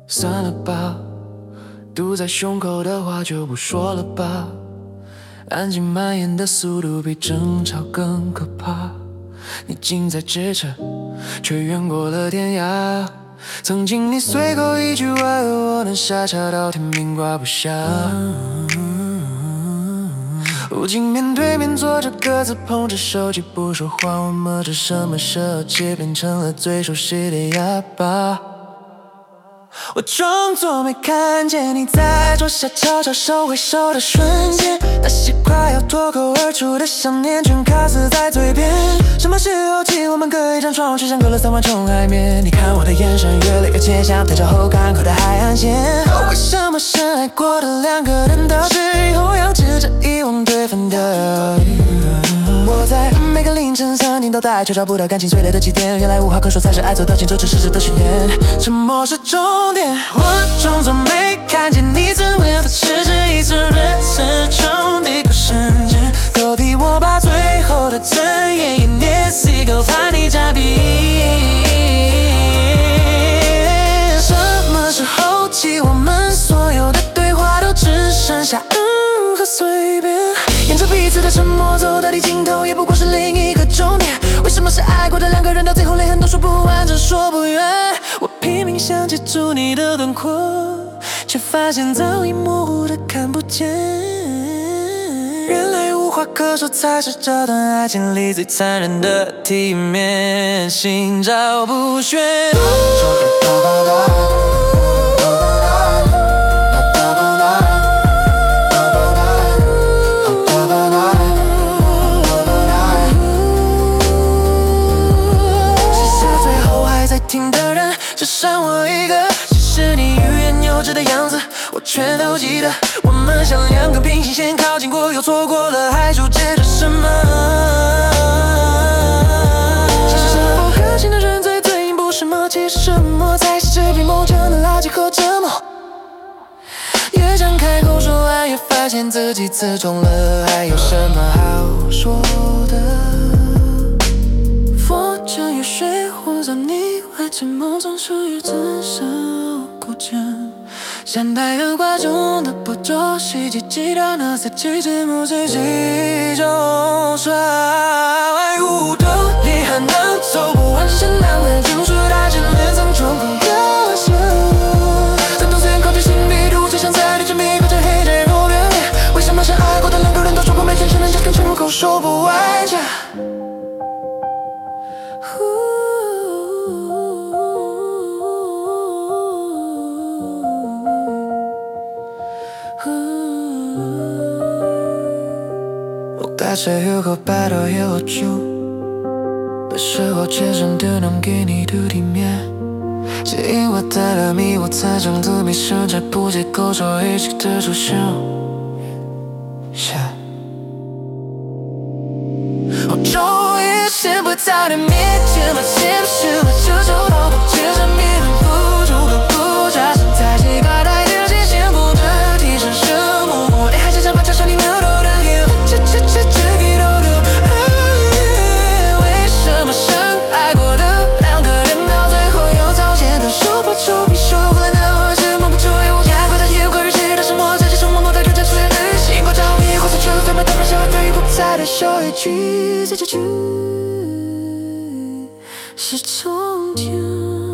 算了吧，堵在胸口的话就不说了吧。安静蔓延的速度比争吵更可怕。你近在咫尺，却远过了天涯。曾经你随口一句话，我能傻笑到天明挂不下。如今面对面坐着，各自捧着手机不说话，我们这什么时候界变成了最熟悉的哑巴？我装作没看见你在桌下悄悄收回手的瞬间，那些快要脱口而出的想念全卡死在嘴边。什么时候起我们隔一张床，却像隔了3万重海面？你看我的眼神越来越浅，像对着后港口的海岸线。为什么深爱过的2个人到最后要指着遗忘对分的？我在每个凌晨3点都在，却找不到感情催泪的起点。原来无话可说才是爱走到尽头只是值得训练。沉默是终点，我装作没看见你怎么的迟迟一直人生中的一个瞬间，都替我把最后的尊严也捏死一个怕你诈骗。什么时候起我们所有的对话都只剩下和随便？沿着彼此的沉默走到底尽头，也不过是另一个终点。为什么是爱过的2个人，到最后连恨都说不完，只说不圆？我拼命想记住你的轮廓，却发现早已模糊的看不见。原来无话可说才是这段爱情里最残忍的体面，心照不宣。听的人只剩我一个，其实你欲言又止的样子我全都记得。我们像2根平行线，靠近过又错过了，还纠结着什么？其实是否可信的人最最不是吗？其实什么才是最梦中的垃圾和折磨？越想开口说爱，越发现自己自重了，还有什么好说的？佛教与水混在你外，沉默中属于自首过程。像太阳挂中的波皱，细节记到那些句子，不是其中酸。无头你还能走不完，像两人成熟大人面藏冲锋的手。等到虽然靠近心底，独自想在对着迷隔着黑夜若远恋。为什么是爱过的2个人都说过每天只能讲跟沉口说不完家？大家有口白头也有酒，那时候街上都能给你的体面，是因为带了迷惑才将自闭生在不结构在一起的出现。我终于先不在你面前把前世的这首刀锋接着迷人付出和不假，现在几个代的界限不得提升生活，你还是想把这手里没有的黑这为什么深爱过的2个人到最后又造现的手把手比手过来的我是梦不出有压过的也有个日期的什么在其中默默的就在出现的心过着迷或者全飞满的小孩对于不在的说一句，在这句是从前。